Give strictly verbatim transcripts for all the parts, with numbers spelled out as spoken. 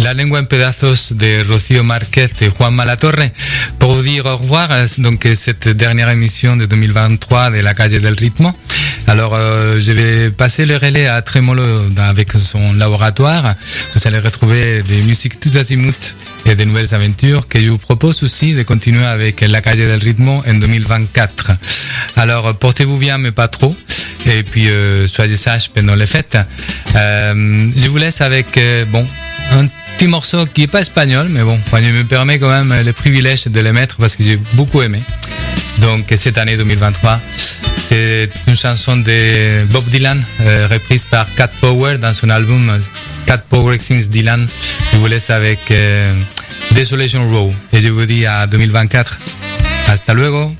La lengua en pedazos de Rocío Márquez et Juan Malatorre pour vous dire au revoir. Donc cette dernière émission de deux mille vingt-trois de la Calle del Ritmo. Alors euh, je vais passer le relais à Tremolo avec son laboratoire. Vous allez retrouver des musiques tous azimuts et de nouvelles aventures que je vous propose aussi de continuer avec la Calle del Ritmo en deux mille vingt-quatre. Alors portez-vous bien mais pas trop. Et puis euh, soyez sages pendant les fêtes. Euh, je vous laisse avec euh, bon un petit morceau qui est pas espagnol, mais bon, je me permets quand même le privilège de le mettre parce que j'ai beaucoup aimé. Donc cette année deux mille vingt-trois, c'est une chanson de Bob Dylan euh, reprise par Cat Power dans son album Cat Power Sings Dylan. Je vous laisse avec euh, Desolation Row et je vous dis à deux mille vingt-quatre. Hasta luego.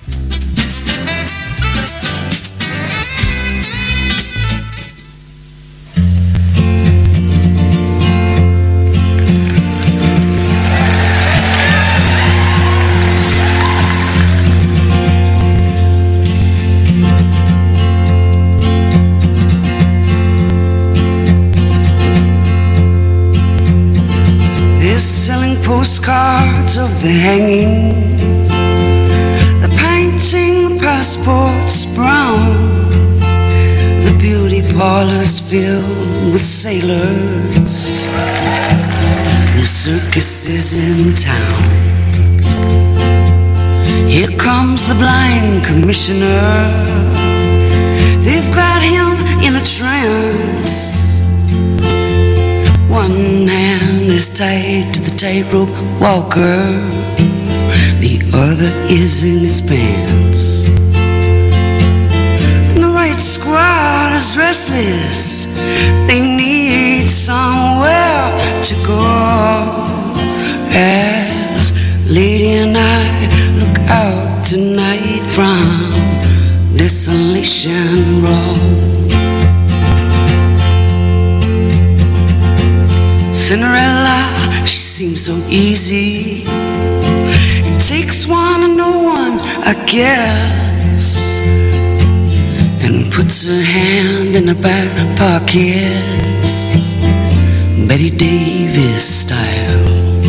Postcards of the hanging, the painting, the passports brown, the beauty parlors filled with sailors, the circuses in town. Here comes the blind commissioner, they've got him in a trance. One hand is tied to the tightrope walker, the other is in his pants. And the right squad is restless, they need somewhere to go. As Lady and I look out tonight from Desolation Row. Cinderella, she seems so easy. It takes one and no one, I guess, and puts her hand in her back pockets, Betty Davis style.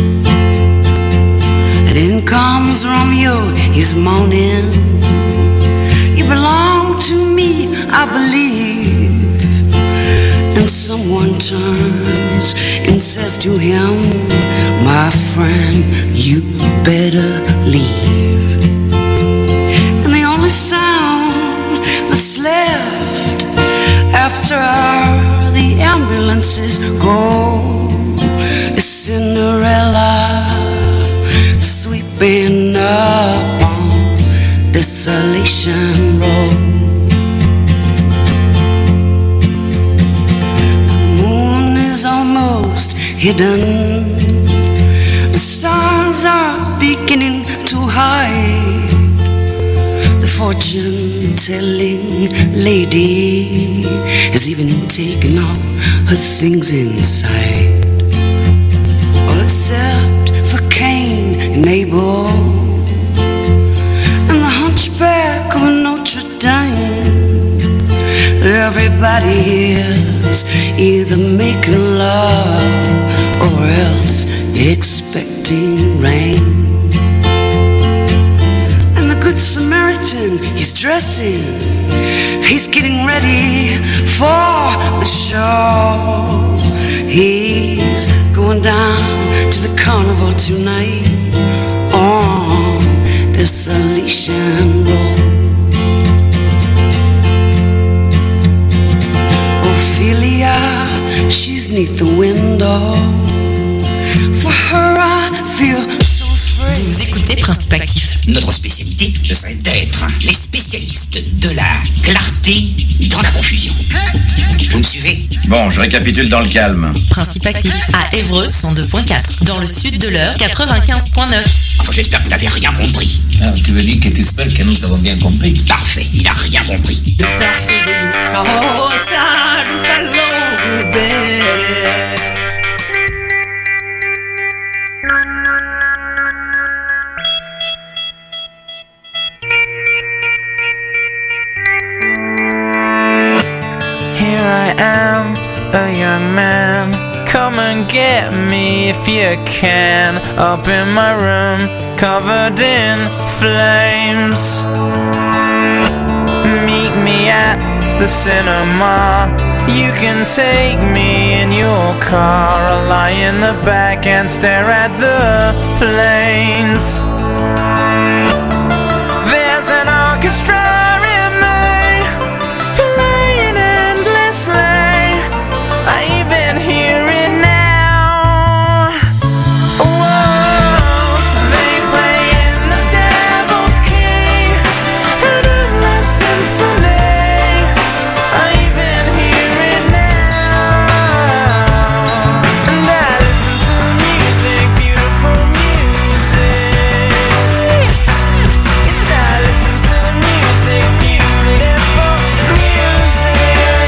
And in comes Romeo, he's moaning, you belong to me, I believe. And someone turns and says to him, my friend, you better leave. And the only sound that's left after the ambulances go is Cinderella sweeping up on Desolation Road. Almost hidden, the stars are beginning to hide. The fortune-telling lady has even taken all her things inside, all except for Cain and Abel and the hunchback of Notre Dame. Everybody is either making love or else expecting rain. And the Good Samaritan, he's dressing, he's getting ready for the show. He's going down to the carnival tonight on Desolation Road. Ophelia, she's neath the window. For her I feel so afraid. Vous écoutez Principe Actif. Notre spécialité, ce serait d'être les spécialistes de la clarté dans la confusion. Vous me suivez? Bon, je récapitule dans le calme. Principe Actif à Évreux cent deux point quatre. Dans le sud de l'heure quatre-vingt-quinze point neuf. Enfin, j'espère que vous n'avez rien compris. Ah, tu veux dire que tu espères que nous avons bien compris? Parfait, il n'a rien compris. Here I am, a young man, come come and get me if you can. Up in my room, covered in flames. Meet me at the cinema. You can take me in your car. I'll lie in the back and stare at the planes. There's an orchestra in me, playing endlessly. I even hear it now. Whoa, they play in the Devil's Key, an endless symphony. I even hear it now. And I listen to music, beautiful music. Yes, I listen to music, beautiful music.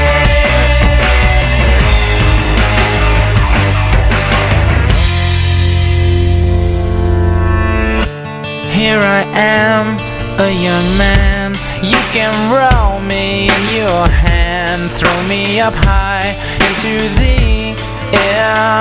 Here I am, a young man. You can roll me in your hand, throw me up high into the air.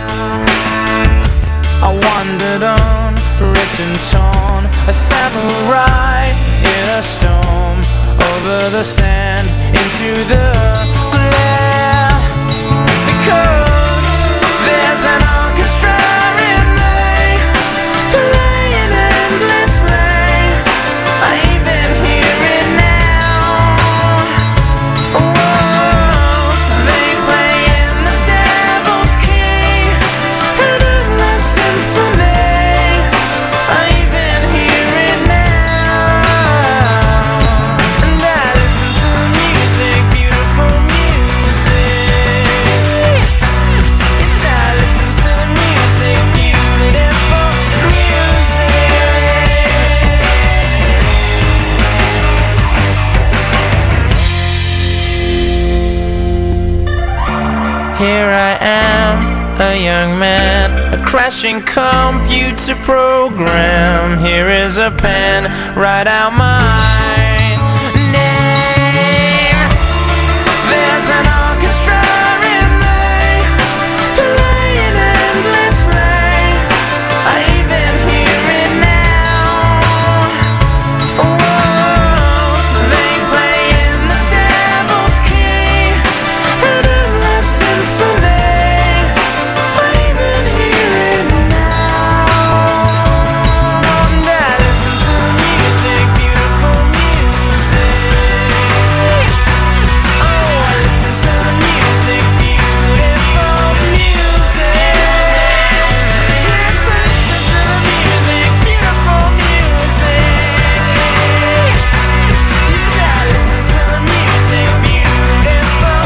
I wandered on, ripped and torn, a samurai in a storm, over the sand, into the glare. Because there's an orchestra in me, playing endlessly. I even hear it now. Whoa, they play in the Devil's Key, an endless symphony. I even hear it now. And I listen to music, beautiful music. Yes, I listen to music, beautiful music. Here I am, a young man, a crashing computer program. Here is a pen, write out my name. There's an orchestra in me, playing endlessly. I even hear it now. Whoa, they play in the Devil's Key, an endless symphony. I even hear it now. And I listen to music, beautiful music. Oh, I listen to music, beautiful music. Yes, I listen to the music, beautiful music. Yes, I listen to the music, beautiful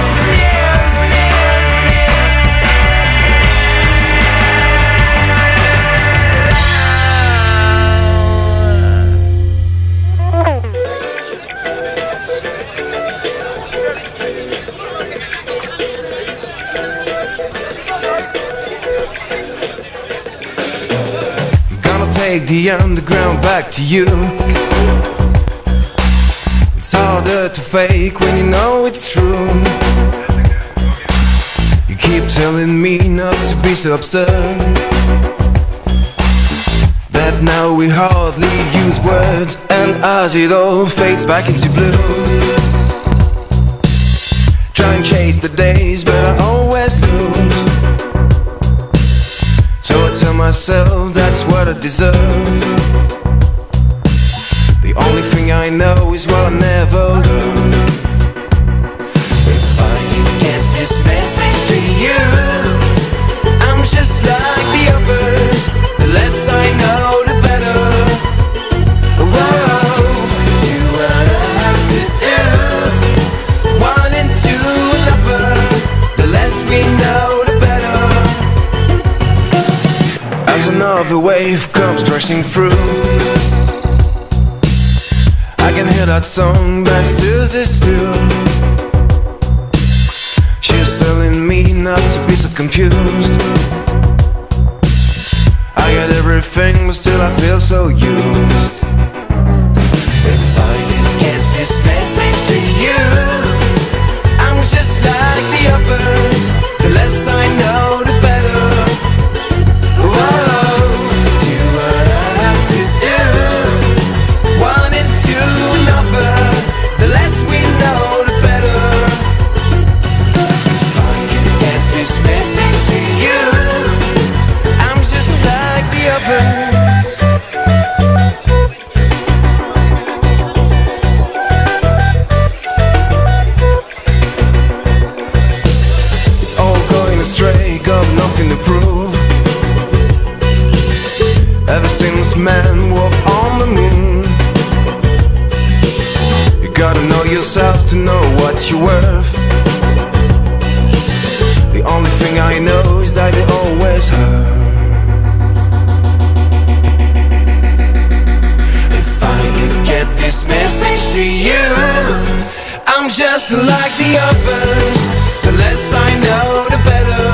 Gonna take the underground back to you. It's harder to fake when you know it's true. You keep telling me not to be so absurd, that now we hardly use words, and as it all fades back into blue. Try and chase the days, but I always lose. So I tell myself that's what I deserve. The only thing I know is what I never learned. If I can get this message to you, I'm just like the others. The less I know, the better. Whoa, do what I have to do, one into another. The less we know, the better. As another wave comes crashing through, I can hear that song by Susie Stew. She's telling me not to be so confused. I got everything, but still I feel so used. If I can get this message to you, I'm just like the others. The less I know, the better. gotta know yourself to know what you're worth. The only thing I know is that it always hurts. If I could get this message to you, I'm just like the others. The less I know, the better.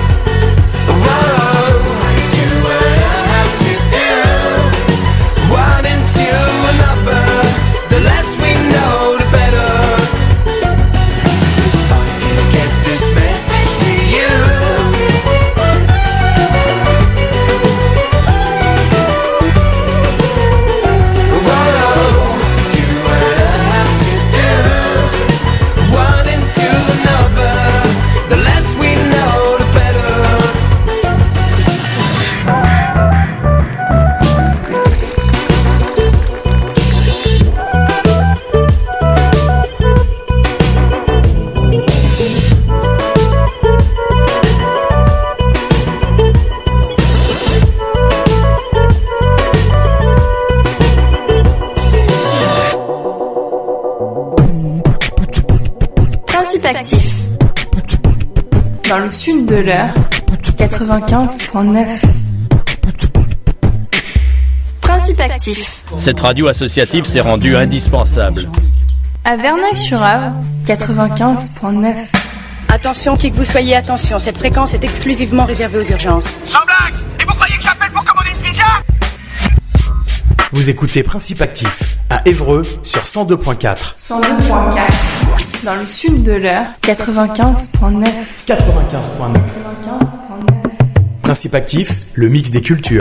Whoa, I do what I have to do. One into another. The less we know, the better. If I can get this message to you. Whoa, do what I have to do. One into another. The less we know, the better. Principe actif. Dans le sud de l'heure, quatre-vingt-quinze virgule neuf. Principe actif. Cette radio associative s'est rendue indispensable. À Verneuil-sur-Avre, quatre-vingt-quinze virgule neuf. Attention, qui que vous soyez, attention, cette fréquence est exclusivement réservée aux urgences. Sans blague! Et vous croyez que j'appelle pour commander une pizza? Vous écoutez Principe actif à Évreux sur cent deux virgule quatre. cent deux virgule quatre. Dans le sud de l'heure, quatre-vingt-quinze virgule neuf. quatre-vingt-quinze virgule neuf. Principe actif, le mix des cultures.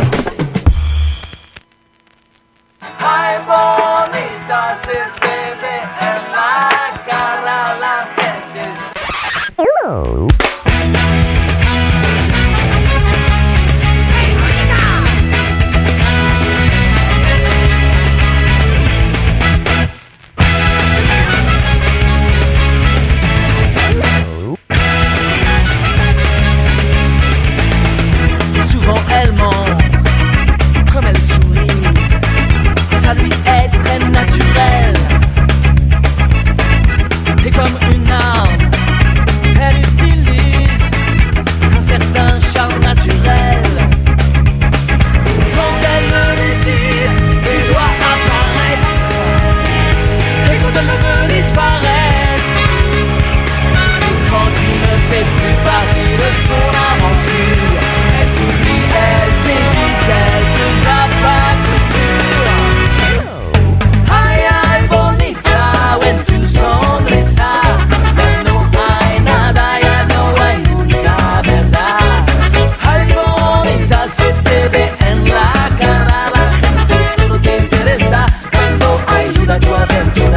Ay, bonita se te ve en la cara la gente. Hello. Souvent elle ment, comme elle sourit, ça lui est très naturel. Et comme une arme, elle utilise un certain charme naturel. Quand elle le désire, tu dois apparaître. Et quand elle veut disparaître, quand tu ne fais plus partie de son aventure, elle t'oublie, elle t'évite, elle te zappe sur. Ay, ay, bonita, when tu sonrisa, ya no hay nada, ya no hay nunca verdad. Ay, bonita, se te ve en la cara, la gente solo te interesa cuando ayuda a tu aventura.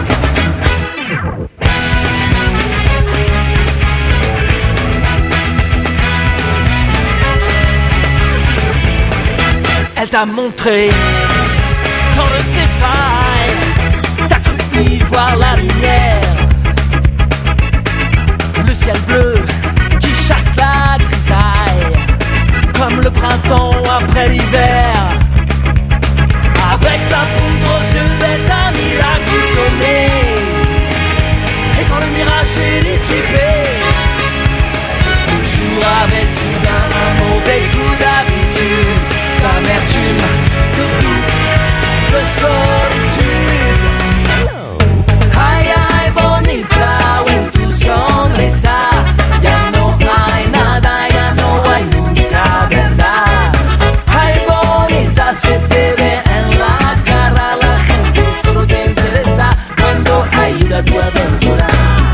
Elle t'a montré dans de ses failles, t'as cru y voir la lumière, le ciel bleu qui chasse la grisaille, comme le printemps après l'hiver. Avec sa poudre aux yeux, elle t'a mis la goutonnée, et quand le mirage est dissipé, toujours avec soudain un mauvais coup d'habitude, d'amertume, de doute, de solitude. Ay, ay, bonita, when tu sonrisa, ya no hay nada, ya no hay nunca verdad. Ay, bonita, se te ve en la cara, la gente solo te interesa cuando ayuda a tu aventura.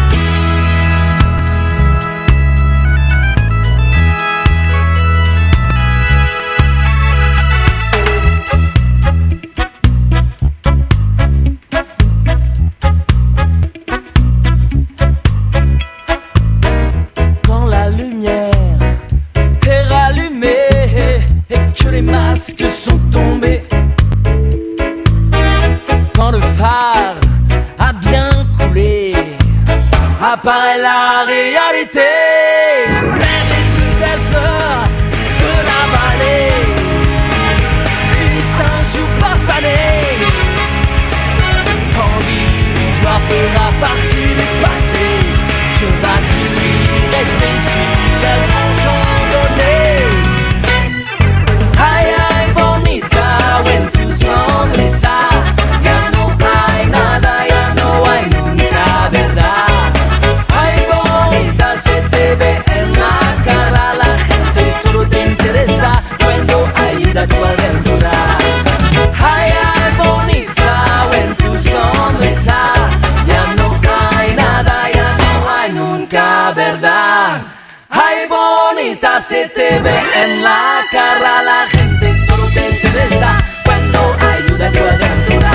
Les masques sont tombés, quand le phare a bien coulé, apparaît la réalité. L'air des plus belles heures de la vallée finissent un jour par faner, quand l'illusoire se te ve en la cara, la gente solo te interesa cuando ayuda a tu aventura.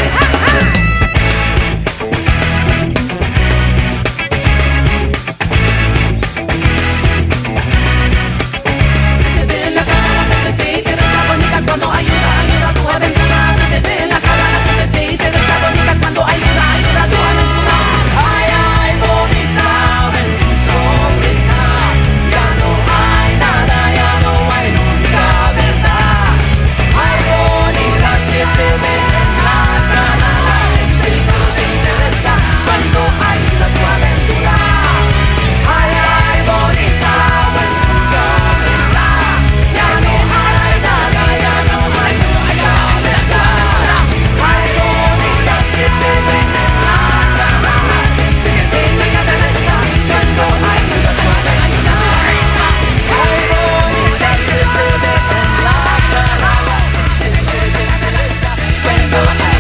Se te ve en la cara, la gente te interesa bonita cuando ayuda, ayuda a tu aventura. Se te ve en la cara, la gente te interesa bonita cuando ayuda, ayuda a tu aventura. Ay, ay, bonita, ven tu sonrisa. Ya no hay nada, ya no hay nunca verdad. Ay, bonita, se te ve en la cara, la gente solo te interesa cuando ayuda a tu aventura. Ay, ay, bonita, ven tu sonrisa. Ya no hay nada, ya no hay nunca verdad. Ay, bonita, se te ve en la cara, la gente te interesa cuando ayuda a tu aventura. Ay, bonita, se te ve en la cara, la gente te interesa cuando ayuda a tu aventura.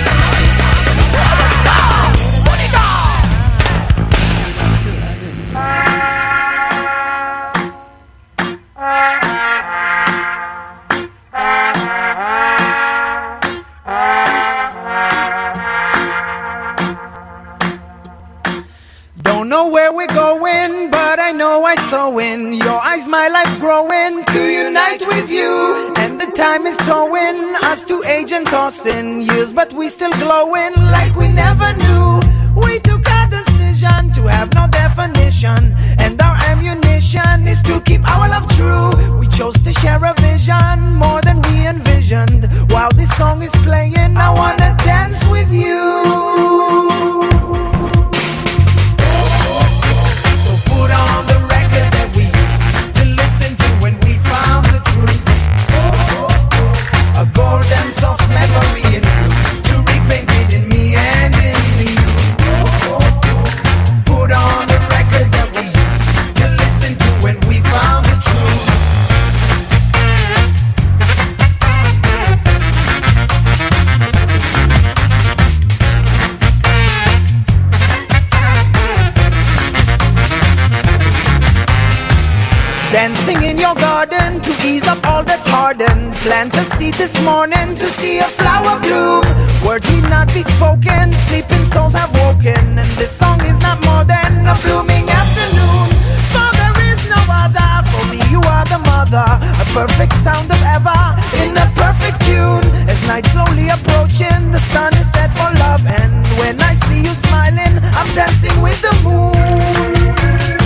Don't know where we're going, but I know I saw in your eyes my life growing to unite with you. And the time is towing us to age and tossing years, but we still glowing like we never knew. We took a decision to have no definition, and our ammunition is to keep our love true. We chose to share a vision more than we envisioned. While this song is playing, I wanna dance with you. Put on the record that we used to listen to when we found the truth. A golden soft memory in blue to repaint it in me and in you. Put on the record that we used to listen to when we found the truth. Dancing in your garden to ease up all that's hardened. Plant a seed this morning to see a flower bloom. Words need not be spoken, sleeping souls have woken. And this song is not more than a blooming afternoon. For there is no other, for me you are the mother. A perfect sound of ever, in a perfect tune. As night slowly approaching, the sun is set for love. And when I see you smiling, I'm dancing with the moon.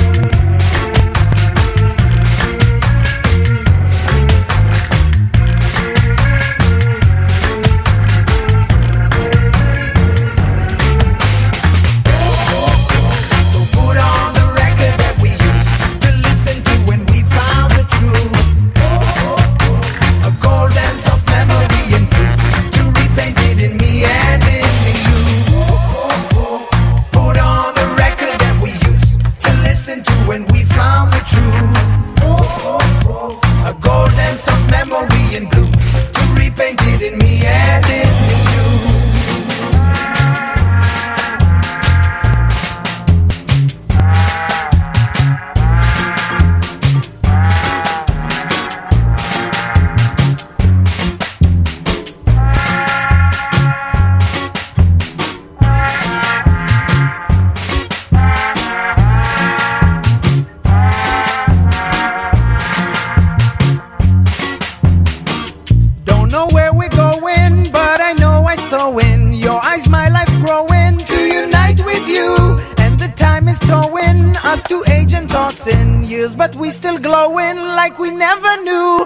Years, but we still glowing like we never knew.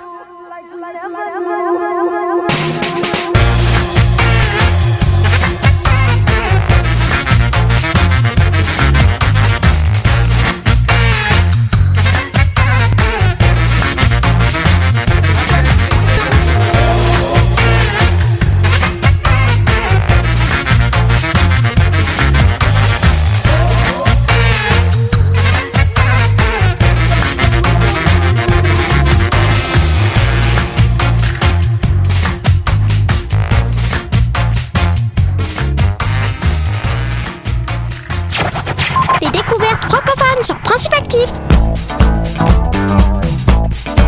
Sur Principe Actif.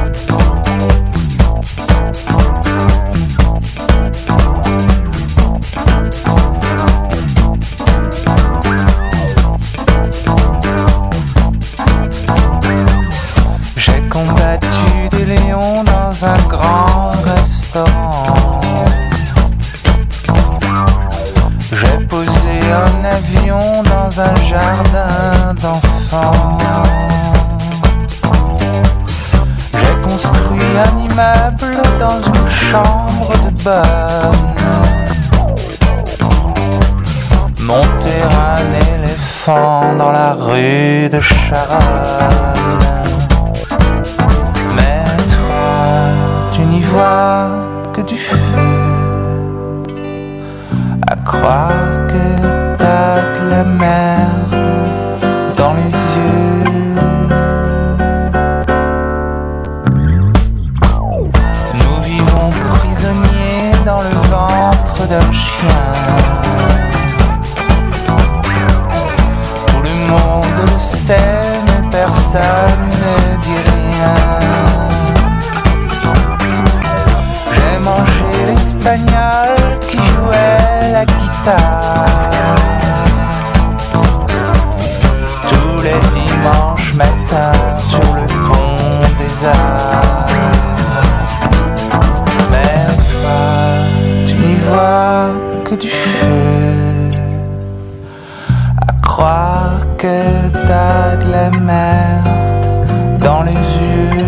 avion dans un jardin d'enfants. J'ai construit un immeuble dans une chambre de bonne. Monter un éléphant dans la rue de Charonne. Mais toi, tu n'y vois que du feu. À croire que t'as de la merde dans les yeux. Nous vivons prisonniers dans le ventre d'un chien. Tout le monde le sait, mais personne ne dit rien. J'ai mangé l'espagnol qui jouait la guitare tous les dimanches matins sur le pont des Arts. Mais toi, tu n'y vois que du feu. À croire que t'as de la merde dans les yeux.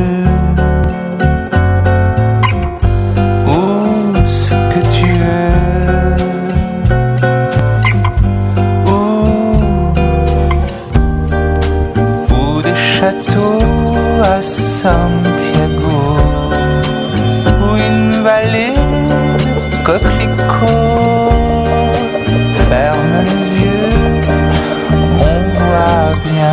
À Santiago, ou une vallée de coquelicots. Ferme les yeux, on voit bien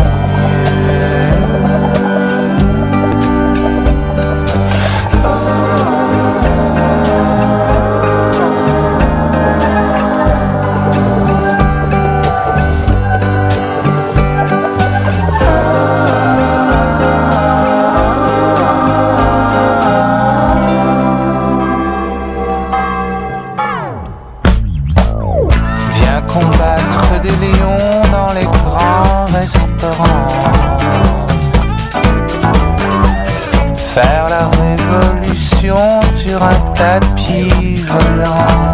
faire la révolution sur un tapis volant.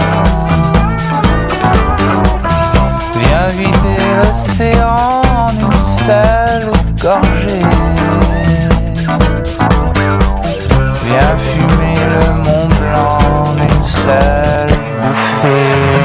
Viens vider l'océan en une seule gorgée. Viens fumer le Mont Blanc en une seule bouffée.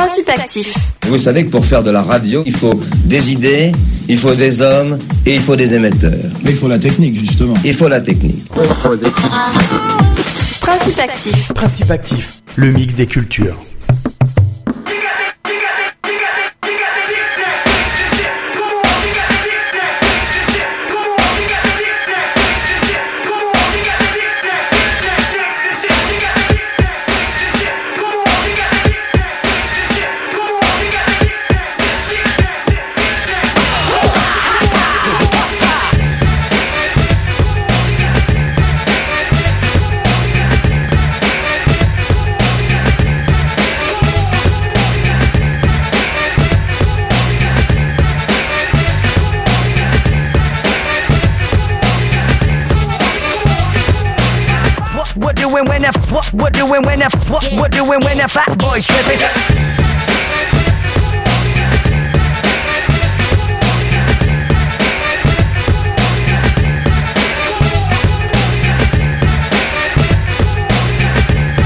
Principe actif. Vous savez que pour faire de la radio, il faut des idées, il faut des hommes et il faut des émetteurs. Mais il faut la technique, justement. Il faut la technique. Principe actif. Principe actif, le mix des cultures. What doing when a what what doing when a what what doing when a fat boy tripping?